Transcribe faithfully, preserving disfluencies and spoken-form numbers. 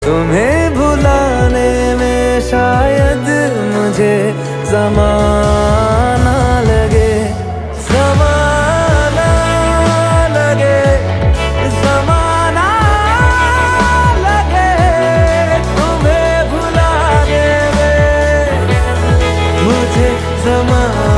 तुम्हें भुलाने में शायद मुझे ज़माना लगे, ज़माना लगे, ज़माना लगे। तुम्हें भुलाने में मुझे ज़माना